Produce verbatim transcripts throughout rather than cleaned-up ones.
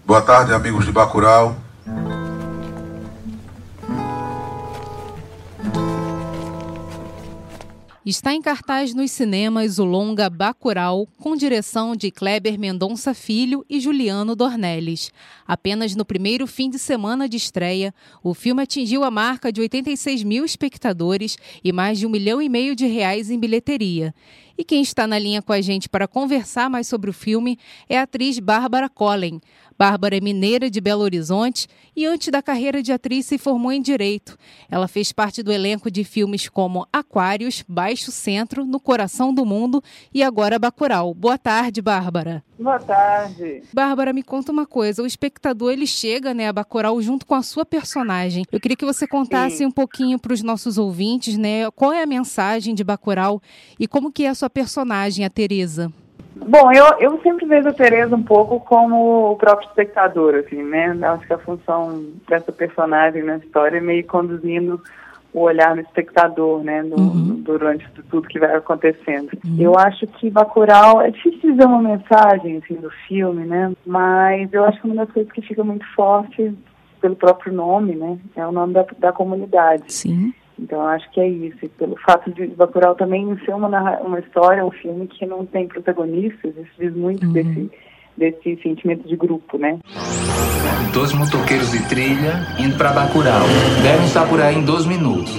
Boa tarde, amigos de Bacurau. Está em cartaz nos cinemas o longa Bacurau, com direção de Kleber Mendonça Filho e Juliano Dornelles. Apenas no primeiro fim de semana de estreia, o filme atingiu a marca de oitenta e seis mil espectadores e mais de um milhão e meio de reais em bilheteria. E quem está na linha com a gente para conversar mais sobre o filme é a atriz Bárbara Collen. Bárbara é mineira de Belo Horizonte e antes da carreira de atriz se formou em Direito. Ela fez parte do elenco de filmes como Aquários, Baixo Centro, No Coração do Mundo e agora Bacurau. Boa tarde, Bárbara. Boa tarde. Bárbara, me conta uma coisa, o espectador ele chega, né, a Bacurau junto com a sua personagem. Eu queria que você contasse Sim. um pouquinho para os nossos ouvintes, né, qual é a mensagem de Bacurau e como que é a sua personagem, a Teresa. Bom, eu, eu sempre vejo a Teresa um pouco como o próprio espectador, assim, né? Acho que a função dessa personagem na história é meio conduzindo o olhar no espectador, né? No, uhum. no, durante tudo que vai acontecendo. Uhum. Eu acho que Bacurau, é difícil dizer uma mensagem, assim, do filme, né? Mas eu acho que uma das coisas que fica muito forte pelo próprio nome, né? É o nome da, da comunidade. Sim. Então, eu acho que é isso. E pelo fato de Bacurau também ser uma, uma história, um filme que não tem protagonistas, isso diz muito uhum. desse, desse sentimento de grupo, né? Dois motoqueiros de trilha indo para Bacurau. Devem estar por aí em dois minutos.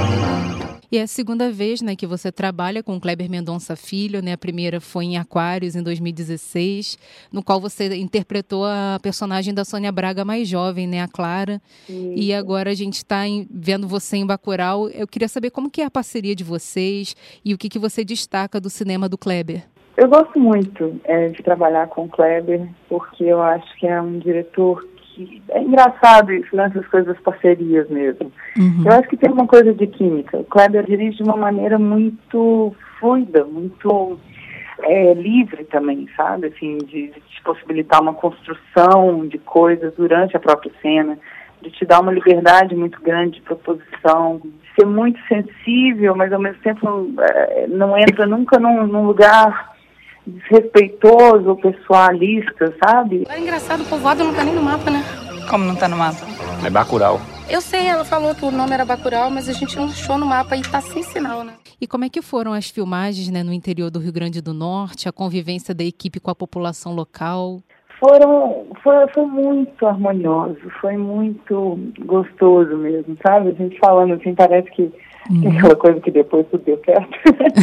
E é a segunda vez, né, que você trabalha com o Kleber Mendonça Filho, né? A primeira foi em Aquários, em dois mil e dezesseis, no qual você interpretou a personagem da Sônia Braga mais jovem, né, a Clara. Isso. E agora a gente está vendo você em Bacurau. Eu queria saber como que é a parceria de vocês e o que, que você destaca do cinema do Kleber. Eu gosto muito é, de trabalhar com o Kleber, porque eu acho que é um diretor que é engraçado isso, né, essas coisas das parcerias mesmo. Uhum. Eu acho que tem uma coisa de química. O Kleber dirige de uma maneira muito fluida, muito é, livre também, sabe? Assim, de, de te possibilitar uma construção de coisas durante a própria cena, de te dar uma liberdade muito grande de proposição, de ser muito sensível, mas ao mesmo tempo não, é, não entra nunca num, num lugar desrespeitoso ou pessoalista, sabe? É engraçado, o povoado não tá nem no mapa, né? Como não tá no mapa? É Bacurau. Eu sei, ela falou que o nome era Bacurau, mas a gente não achou no mapa e tá sem sinal, né? E como é que foram as filmagens, né, no interior do Rio Grande do Norte, a convivência da equipe com a população local? Foram, foi, foi muito harmonioso, foi muito gostoso mesmo, sabe? A gente falando assim, parece que Uhum. tem aquela coisa que depois tudo deu certo.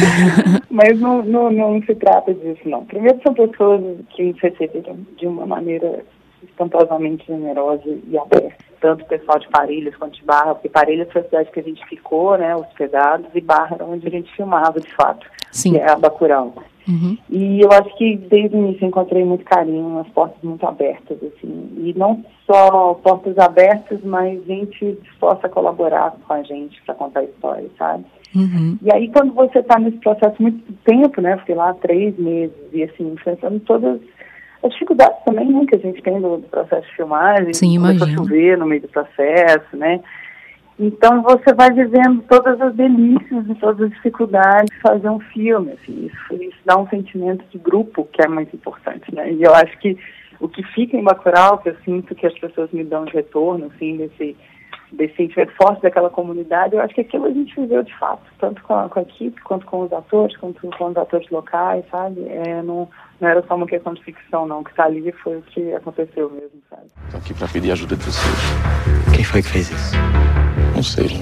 Mas não, não, não se trata disso, não. Primeiro, são pessoas que nos receberam de uma maneira espantosamente generosa e aberta. Tanto o pessoal de Parelhas quanto de Barra, porque Parelhas foi a cidade que a gente ficou, né, hospedados, e Barra era onde a gente filmava, de fato, Sim. que é a Bacurau. Uhum. E eu acho que desde o início encontrei muito carinho, umas portas muito abertas, assim, e não só portas abertas, mas gente disposta a colaborar com a gente para contar a história, sabe? Uhum. E aí quando você está nesse processo muito tempo, né, fiquei lá três meses, e assim, enfrentando todas as dificuldades também, né, que a gente tem do, do processo de filmagem, Sim, começou a chover no meio do processo, né? Então você vai vivendo todas as delícias e todas as dificuldades de fazer um filme, assim, isso, isso dá um sentimento de grupo que é muito importante, né? E eu acho que o que fica em Bacurau, que eu sinto que as pessoas me dão de retorno, assim, desse, desse sentimento forte daquela comunidade, eu acho que aquilo a gente viveu de fato, tanto com a, com a equipe, quanto com os atores, quanto com os atores locais, sabe? É, não, não era só uma questão de ficção, não. O que está ali foi o que aconteceu mesmo, sabe? Estou aqui para pedir ajuda de vocês. Quem foi que fez isso? Não sei, Linda.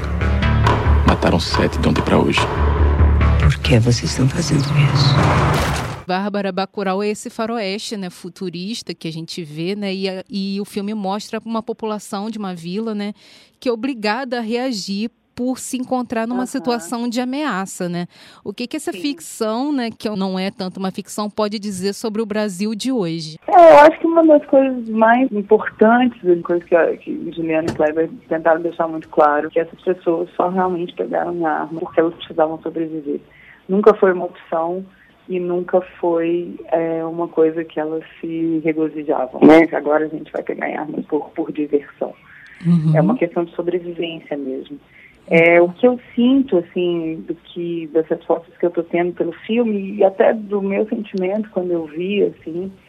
Mataram sete de ontem para hoje. Por que vocês estão fazendo isso? Bárbara, Bacurau é esse faroeste, né, futurista que a gente vê, né, e, a, e o filme mostra uma população de uma vila, né, que é obrigada a reagir por se encontrar numa uhum. situação de ameaça, né? O que que essa Sim. ficção, né, que não é tanto uma ficção, pode dizer sobre o Brasil de hoje? É, eu acho que uma das coisas mais importantes, coisas que, a, que Juliano e Kleber tentaram deixar muito claro, que essas pessoas só realmente pegaram a arma porque elas precisavam sobreviver. Nunca foi uma opção e nunca foi é, uma coisa que elas se regozijavam, né? Agora a gente vai pegar armas por, por diversão. Uhum. É uma questão de sobrevivência mesmo. É, o que eu sinto, assim, do que, dessas fotos que eu estou tendo pelo filme, e até do meu sentimento quando eu vi, assim,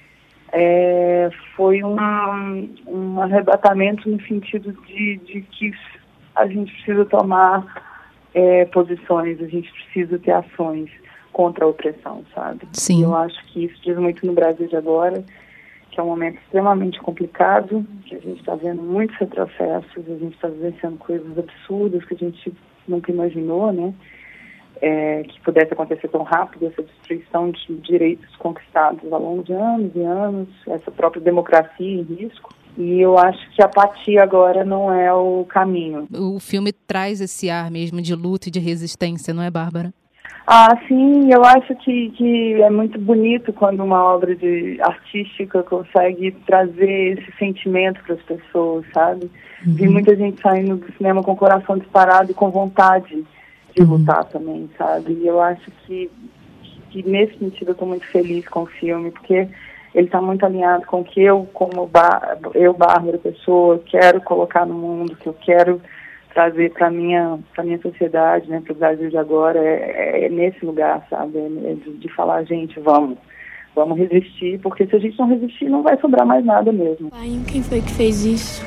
é, foi uma, um arrebatamento no sentido de, de que a gente precisa tomar é, posições, a gente precisa ter ações contra a opressão, sabe? Sim. Eu acho que isso diz muito no Brasil de agora, que é um momento extremamente complicado, que a gente está vendo muitos retrocessos, a gente está vivenciando coisas absurdas que a gente nunca imaginou, né? É, que pudesse acontecer tão rápido, essa destruição de direitos conquistados ao longo de anos e anos, essa própria democracia em risco. E eu acho que a apatia agora não é o caminho. O filme traz esse ar mesmo de luta e de resistência, não é, Bárbara? Ah, sim, eu acho que, que é muito bonito quando uma obra de artística consegue trazer esse sentimento para as pessoas, sabe? Uhum. Vi muita gente saindo do cinema com o coração disparado e com vontade de uhum. lutar também, sabe? E eu acho que, que nesse sentido eu estou muito feliz com o filme, porque ele está muito alinhado com o que eu, como bar, eu, Bárbara, pessoa, quero colocar no mundo, que eu quero trazer para minha para minha sociedade, né, para o Brasil de agora, é, é nesse lugar, sabe, é de, de falar, gente, vamos, vamos resistir, porque se a gente não resistir, não vai sobrar mais nada mesmo. Pai, quem foi que fez isso?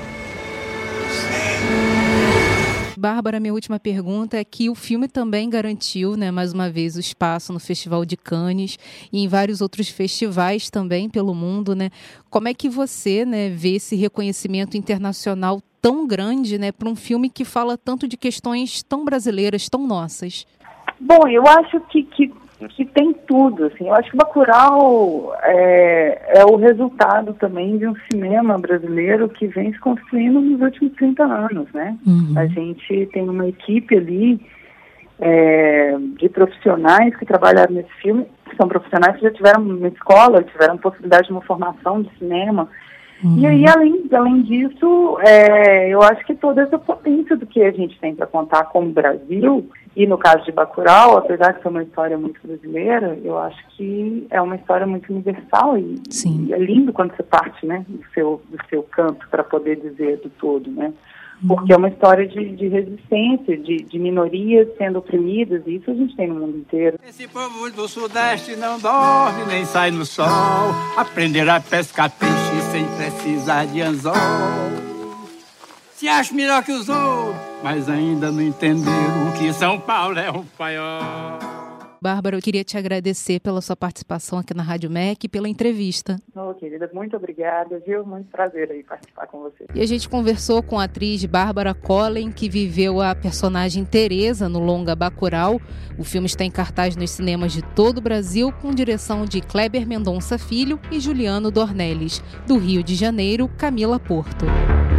Bárbara, minha última pergunta é que o filme também garantiu, né, mais uma vez, o espaço no Festival de Cannes e em vários outros festivais também pelo mundo, né? Como é que você, né, vê esse reconhecimento internacional tão grande, né, para um filme que fala tanto de questões tão brasileiras, tão nossas? Bom, eu acho que, que, que tem tudo, assim. Eu acho que Bacurau é, é o resultado também de um cinema brasileiro que vem se construindo nos últimos trinta anos, né? Uhum. A gente tem uma equipe ali é, de profissionais que trabalharam nesse filme, que são profissionais que já tiveram uma escola, tiveram possibilidade de uma formação de cinema. Uhum. E aí, além, além disso, é, eu acho que toda essa potência do que a gente tem para contar como Brasil, e no caso de Bacurau, apesar de ser uma história muito brasileira, eu acho que é uma história muito universal e, e é lindo quando você parte, né, do seu, do seu canto para poder dizer do todo, né? Porque é uma história de, de resistência, de, de minorias sendo oprimidas, e isso a gente tem no mundo inteiro. Esse povo do Sudeste não dorme nem sai no sol, aprender a pescar peixe sem precisar de anzol. Se acha melhor que os outros, mas ainda não entenderam que São Paulo é um paiol. Bárbara, eu queria te agradecer pela sua participação aqui na Rádio M E C e pela entrevista. Oh, querida, muito obrigada, viu? Muito prazer aí participar com você. E a gente conversou com a atriz Bárbara Collen, que viveu a personagem Teresa no longa Bacurau. O filme está em cartaz nos cinemas de todo o Brasil, com direção de Kleber Mendonça Filho e Juliano Dornelles. Do Rio de Janeiro, Camila Porto.